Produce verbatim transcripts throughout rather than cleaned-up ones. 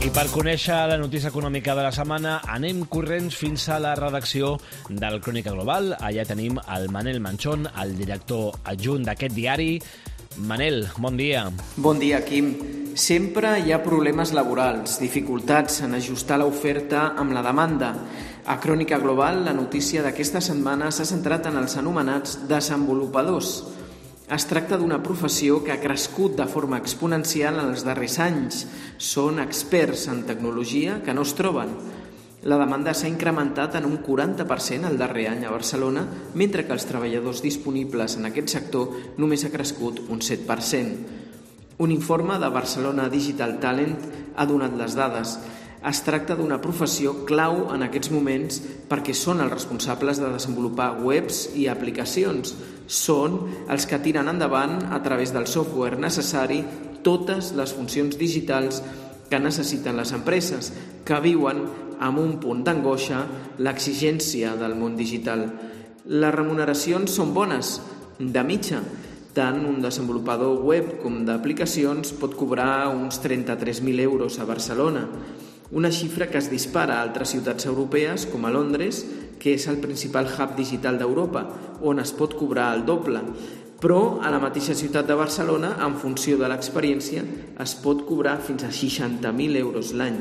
I per conèixer la notícia econòmica de la setmana, anem corrents fins a la redacció del Crònica Global. Allà tenim el Manel Manchón, el director adjunt d'aquest diari. Manel, bon dia. Bon dia, Quim. Sempre hi ha problemes laborals, dificultats en ajustar l'oferta amb la demanda. A Crònica Global, la notícia d'aquesta setmana s'ha centrat en els anomenats desenvolupadors. Es tracta d'una professió que ha crescut de forma exponencial en els darrers anys. Són experts en tecnologia que no es troben. La demanda s'ha incrementat en un quaranta per cent el darrer any a Barcelona, mentre que els treballadors disponibles en aquest sector només ha crescut un set per cent. Un informe de Barcelona Digital Talent ha donat les dades. Es tracta d'una professió clau en aquests moments perquè són els responsables de desenvolupar webs i aplicacions. Són els que tiren endavant a través del software necessari totes les funcions digitals que necessiten les empreses, que viuen amb un punt d'angoixa l'exigència del món digital. Les remuneracions són bones, de mitja. Tant un desenvolupador web com d'aplicacions pot cobrar uns trenta-tres mil euros a Barcelona, una xifra que es dispara a altres ciutats europees com a Londres, que és el principal hub digital d'Europa, on es pot cobrar el doble. Però a la mateixa ciutat de Barcelona, en funció de l'experiència, es pot cobrar fins a seixanta mil euros l'any.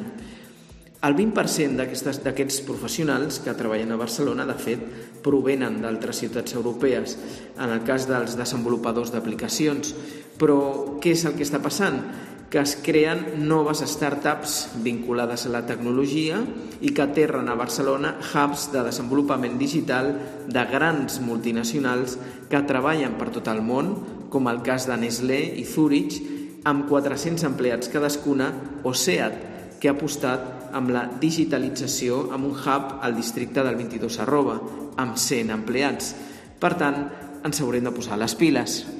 El vint per cent d'aquests professionals que treballen a Barcelona, de fet, provenen d'altres ciutats europees, en el cas dels desenvolupadors d'aplicacions. Però què és el que està passant? Que es creen noves startups vinculades a la tecnologia i que aterren a Barcelona hubs de desenvolupament digital de grans multinacionals que treballen per tot el món, com el cas de Nestlé i Zurich, amb quatre-cents empleats cadascuna, o SEAT, que ha apostat amb la digitalització amb un hub al districte del vint-i-dos arroba, amb cent empleats. Per tant, ens haurem de posar les piles.